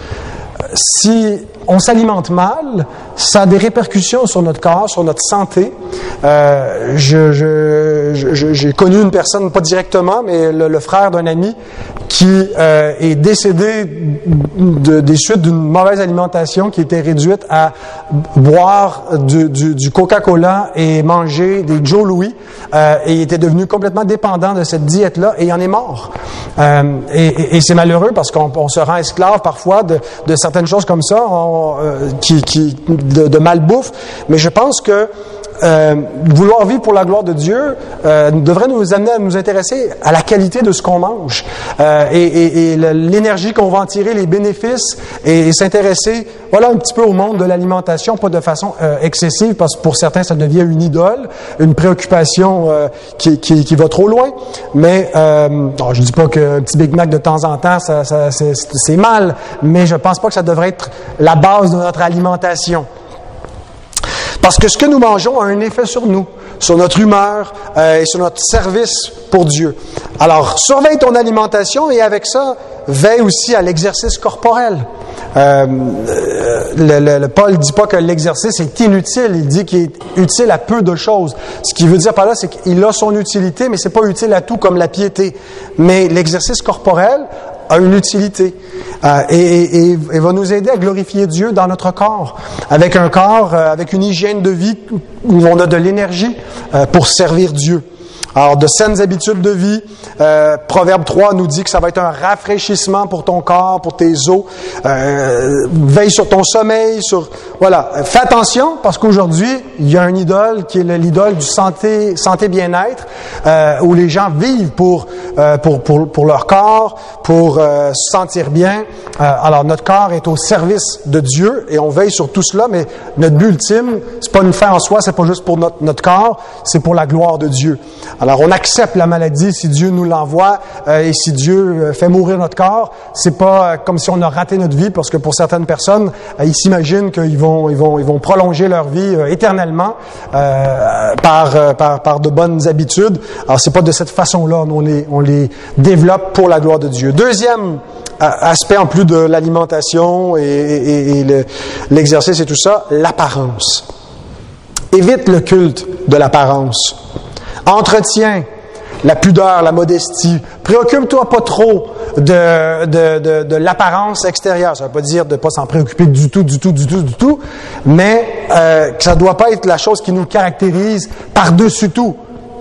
Si on s'alimente mal, ça a des répercussions sur notre corps, sur notre santé. Euh, je, je, je, j'ai connu une personne, pas directement, mais le, le frère d'un ami qui euh, est décédé de, des suites d'une mauvaise alimentation qui était réduite à boire du, du, du Coca-Cola et manger des Joe Louis. Euh, et il était devenu complètement dépendant de cette diète-là et il en est mort. Euh, et, et, et c'est malheureux parce qu'on on se rend esclave parfois de, de certaines choses comme ça, on, euh, qui, qui, de, de malbouffe. Mais je pense que euh, vouloir vivre pour la gloire de Dieu euh, devrait nous amener à nous intéresser à la qualité de ce qu'on mange euh, et, et, et l'énergie qu'on va en tirer, les bénéfices, et, et s'intéresser, voilà, un petit peu au monde de l'alimentation, pas de façon euh, excessive, parce que pour certains, ça devient une idole, une préoccupation euh, qui, qui, qui va trop loin. Mais euh, non, je dis pas qu'un petit Big Mac de temps en temps, ça, ça, c'est, c'est mal, mais je pense pas que ça devrait être la base de notre alimentation. Parce que ce que nous mangeons a un effet sur nous, sur notre humeur euh, et sur notre service pour Dieu. Alors, surveille ton alimentation et avec ça, veille aussi à l'exercice corporel. Euh, le, le, le Paul ne dit pas que l'exercice est inutile, il dit qu'il est utile à peu de choses. Ce qu'il veut dire par là, c'est qu'il a son utilité, mais c'est pas utile à tout comme la piété. Mais l'exercice corporel a une utilité euh, et, et, et va nous aider à glorifier Dieu dans notre corps, avec un corps, euh, avec une hygiène de vie où on a de l'énergie euh, pour servir Dieu. Alors, de saines habitudes de vie, euh, Proverbe trois nous dit que ça va être un rafraîchissement pour ton corps, pour tes os. Euh, veille sur ton sommeil, sur voilà. Fais attention parce qu'aujourd'hui, il y a un idole qui est l'idole du santé, santé bien-être, euh, où les gens vivent pour euh, pour pour pour leur corps, pour euh, se sentir bien. Euh, alors, notre corps est au service de Dieu et on veille sur tout cela, mais notre but ultime, c'est pas une fin en soi, c'est pas juste pour notre notre corps, c'est pour la gloire de Dieu. Alors, on accepte la maladie si Dieu nous l'envoie euh, et si Dieu euh, fait mourir notre corps. C'est pas euh, comme si on a raté notre vie, parce que pour certaines personnes, euh, ils s'imaginent qu'ils vont, ils vont, ils vont prolonger leur vie euh, éternellement euh, par, euh, par, par de bonnes habitudes. Alors, c'est pas de cette façon-là. On les, on les développe pour la gloire de Dieu. Deuxième aspect, en plus de l'alimentation et, et, et le, l'exercice et tout ça, l'apparence. Évite le culte de l'apparence. Entretiens la pudeur, la modestie. Préoccupe-toi pas trop de, de, de, de l'apparence extérieure. Ça ne veut pas dire de ne pas s'en préoccuper du tout, du tout, du tout, du tout, mais euh, que ça ne doit pas être la chose qui nous caractérise par-dessus tout.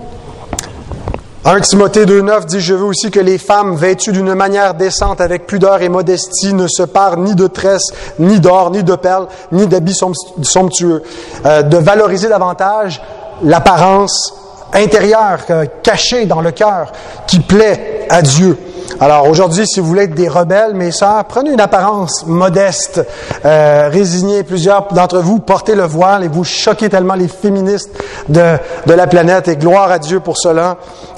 premier Timothée deux neuf dit « Je veux aussi que les femmes vêtues d'une manière décente avec pudeur et modestie ne se parent ni de tresses, ni d'or, ni de perles, ni d'habits somptueux. Euh, » de valoriser davantage l'apparence intérieur, caché dans le cœur, qui plaît à Dieu. Alors aujourd'hui, si vous voulez être des rebelles, mes sœurs, prenez une apparence modeste, euh, résignez. Plusieurs d'entre vous portez le voile et vous choquez tellement les féministes de, de la planète, et gloire à Dieu pour cela.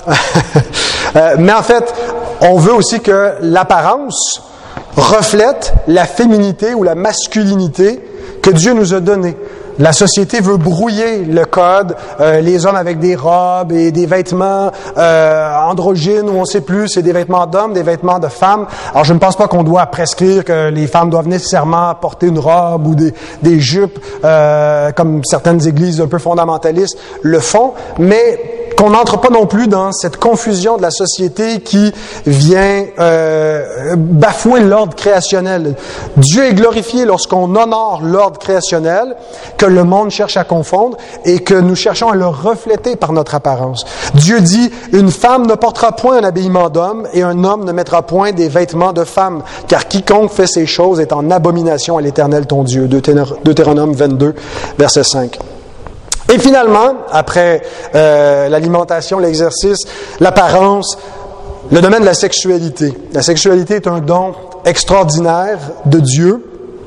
euh, mais en fait, on veut aussi que l'apparence reflète la féminité ou la masculinité que Dieu nous a donnée. La société veut brouiller le code, euh, les hommes avec des robes et des vêtements euh, androgynes, où on ne sait plus, c'est des vêtements d'hommes, des vêtements de femmes. Alors je ne pense pas qu'on doit prescrire que les femmes doivent nécessairement porter une robe ou des, des jupes, euh, comme certaines églises un peu fondamentalistes le font, mais qu'on n'entre pas non plus dans cette confusion de la société qui vient euh, bafouer l'ordre créationnel. Dieu est glorifié lorsqu'on honore l'ordre créationnel que le monde cherche à confondre et que nous cherchons à le refléter par notre apparence. Dieu dit, une femme ne portera point un habillement d'homme et un homme ne mettra point des vêtements de femme, car quiconque fait ces choses est en abomination à l'Éternel ton Dieu. Deutéronome vingt-deux, verset cinq. Et finalement, après euh, l'alimentation, l'exercice, l'apparence, le domaine de la sexualité. La sexualité est un don extraordinaire de Dieu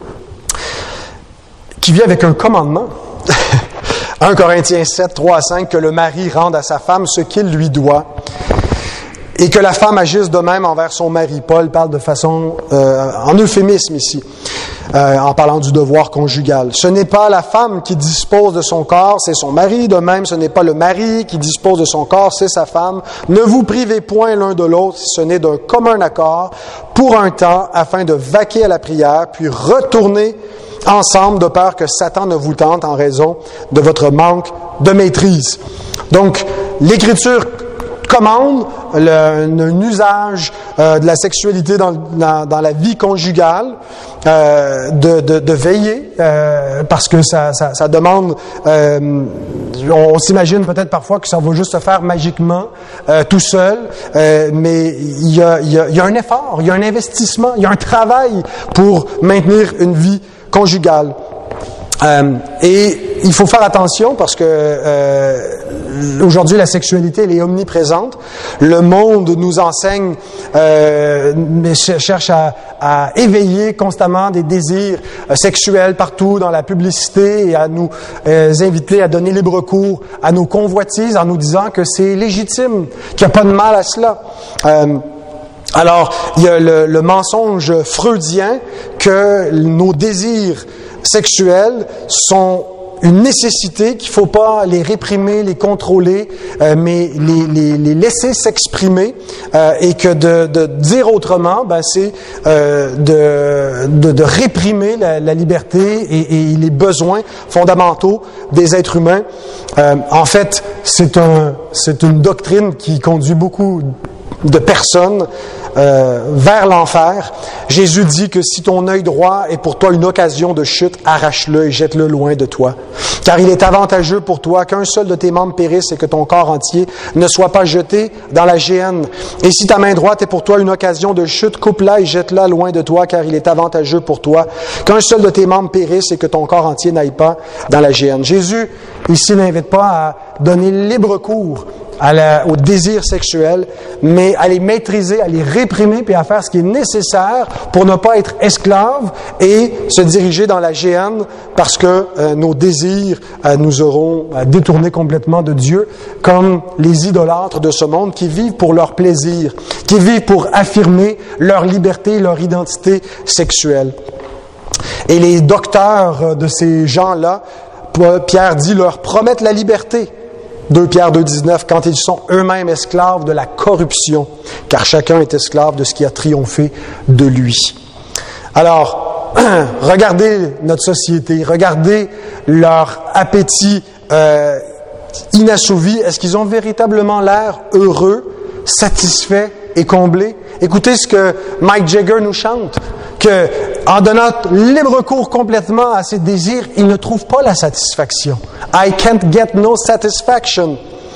qui vient avec un commandement. premier Corinthiens sept, trois à cinq, que le mari rende à sa femme ce qu'il lui doit et que la femme agisse de même envers son mari. Paul parle de façon, euh, en euphémisme ici, euh, en parlant du devoir conjugal. Ce n'est pas la femme qui dispose de son corps, c'est son mari. De même, ce n'est pas le mari qui dispose de son corps, c'est sa femme. Ne vous privez point l'un de l'autre, ce n'est d'un commun accord, pour un temps, afin de vaquer à la prière, puis retourner ensemble de peur que Satan ne vous tente en raison de votre manque de maîtrise. Donc, l'Écriture commande le, un usage euh, de la sexualité dans, dans, dans la vie conjugale, euh, de, de, de veiller, euh, parce que ça, ça, ça demande, euh, on, on s'imagine peut-être parfois que ça va juste se faire magiquement, euh, tout seul, euh, mais il y a, il y a, il y a un effort, il y a un investissement, il y a un travail pour maintenir une vie conjugale. Euh, et il faut faire attention parce que euh, aujourd'hui la sexualité elle est omniprésente. Le monde nous enseigne, euh, cherche à, à éveiller constamment des désirs euh, sexuels partout dans la publicité et à nous euh, inviter à donner libre cours à nos convoitises en nous disant que c'est légitime, qu'il n'y a pas de mal à cela. Euh, alors il y a le, le mensonge freudien que nos désirs sexuels sont une nécessité, qu'il ne faut pas les réprimer, les contrôler, euh, mais les, les, les laisser s'exprimer euh, et que de, de dire autrement, ben, c'est euh, de, de, de réprimer la, la liberté et, et les besoins fondamentaux des êtres humains. Euh, en fait, c'est, un, c'est une doctrine qui conduit beaucoup de personnes euh, vers l'enfer. Jésus dit que si ton œil droit est pour toi une occasion de chute, arrache-le et jette-le loin de toi. Car il est avantageux pour toi qu'un seul de tes membres périsse et que ton corps entier ne soit pas jeté dans la géhenne. Et si ta main droite est pour toi une occasion de chute, coupe-la et jette-la loin de toi, car il est avantageux pour toi qu'un seul de tes membres périsse et que ton corps entier n'aille pas dans la géhenne. Jésus, ici, n'invite pas à donner libre cours à la, au désir sexuel, mais à les maîtriser, à les réprimer, puis à faire ce qui est nécessaire pour ne pas être esclaves et se diriger dans la géhenne parce que euh, nos désirs euh, nous auront euh, détournés complètement de Dieu, comme les idolâtres de ce monde qui vivent pour leur plaisir, qui vivent pour affirmer leur liberté, leur identité sexuelle. Et les docteurs de ces gens-là, Pierre dit, leur promettent la liberté. deux Pierre deux dix-neuf, quand ils sont eux-mêmes esclaves de la corruption, car chacun est esclave de ce qui a triomphé de lui. Alors, regardez notre société, regardez leur appétit euh, inassouvi. Est-ce qu'ils ont véritablement l'air heureux, satisfaits et comblés? Écoutez ce que Mike Jagger nous chante, que en donnant libre cours complètement à ses désirs, il ne trouve pas la satisfaction. I can't get no satisfaction.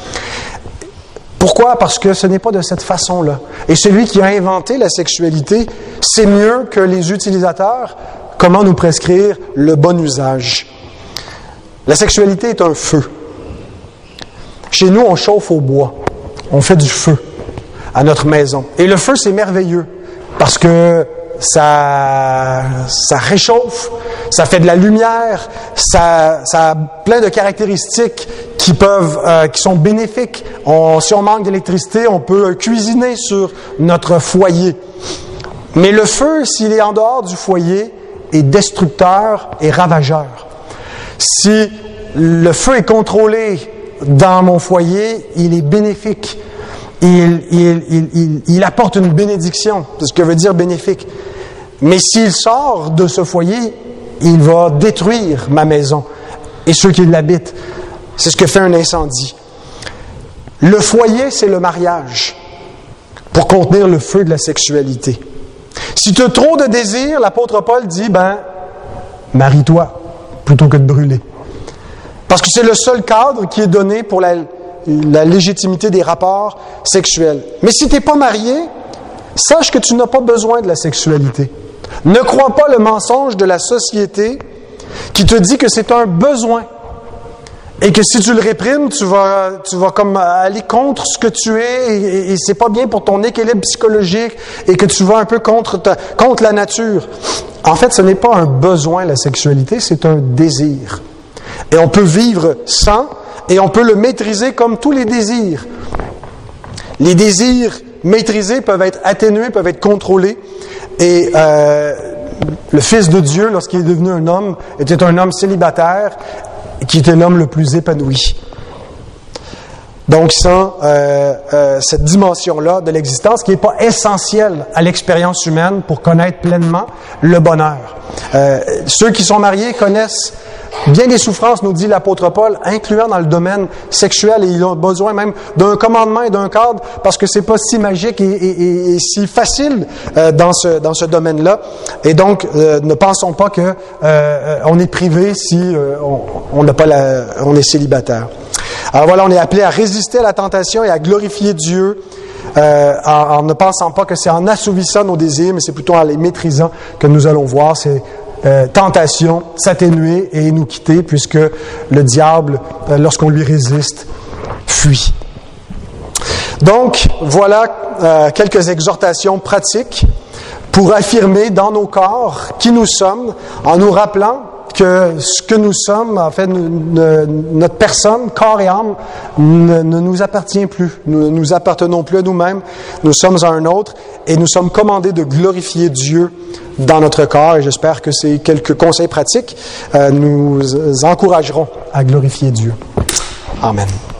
Pourquoi? Parce que ce n'est pas de cette façon-là. Et celui qui a inventé la sexualité sait mieux que les utilisateurs comment nous prescrire le bon usage. La sexualité est un feu. Chez nous, on chauffe au bois. On fait du feu à notre maison. Et le feu, c'est merveilleux parce que ça, ça réchauffe, ça fait de la lumière, ça, ça a plein de caractéristiques qui peuvent, euh, qui sont bénéfiques. On, si on manque d'électricité, on peut cuisiner sur notre foyer. Mais le feu, s'il est en dehors du foyer, est destructeur et ravageur. Si le feu est contrôlé dans mon foyer, il est bénéfique. Il, il, il, il, il apporte une bénédiction, c'est ce que veut dire bénéfique. Mais s'il sort de ce foyer, il va détruire ma maison et ceux qui l'habitent. C'est ce que fait un incendie. Le foyer, c'est le mariage pour contenir le feu de la sexualité. Si tu as trop de désirs, l'apôtre Paul dit, ben, marie-toi plutôt que de brûler. Parce que c'est le seul cadre qui est donné pour la la légitimité des rapports sexuels. Mais si tu n'es pas marié, sache que tu n'as pas besoin de la sexualité. Ne crois pas le mensonge de la société qui te dit que c'est un besoin et que si tu le réprimes, tu vas, tu vas comme aller contre ce que tu es et, et, et c'est pas bien pour ton équilibre psychologique et que tu vas un peu contre, ta, contre la nature. En fait, ce n'est pas un besoin, la sexualité, c'est un désir. Et on peut vivre sans. Et on peut le maîtriser comme tous les désirs. Les désirs maîtrisés peuvent être atténués, peuvent être contrôlés. Et euh, le Fils de Dieu, lorsqu'il est devenu un homme, était un homme célibataire, qui était l'homme le plus épanoui. Donc, sans euh, euh, cette dimension-là de l'existence, qui n'est pas essentielle à l'expérience humaine pour connaître pleinement le bonheur. Euh, ceux qui sont mariés connaissent bien des souffrances, nous dit l'apôtre Paul, incluant dans le domaine sexuel, et ils ont besoin même d'un commandement et d'un cadre, parce que c'est pas si magique et, et, et, et si facile euh, dans ce dans ce domaine-là. Et donc, euh, ne pensons pas que euh, on est privé si euh, on n'a pas la, on est célibataire. Alors voilà, on est appelé à résister à la tentation et à glorifier Dieu. Euh, en, en ne pensant pas que c'est en assouvissant nos désirs, mais c'est plutôt en les maîtrisant que nous allons voir. C'est euh, tentations s'atténuer et nous quitter, puisque le diable, euh, lorsqu'on lui résiste, fuit. Donc, voilà euh, quelques exhortations pratiques pour affirmer dans nos corps qui nous sommes, en nous rappelant que ce que nous sommes, en fait, notre personne, corps et âme, ne, ne nous appartient plus. Nous ne nous appartenons plus à nous-mêmes. Nous sommes à un autre et nous sommes commandés de glorifier Dieu dans notre corps. Et j'espère que ces quelques conseils pratiques euh, nous encourageront à glorifier Dieu. Amen.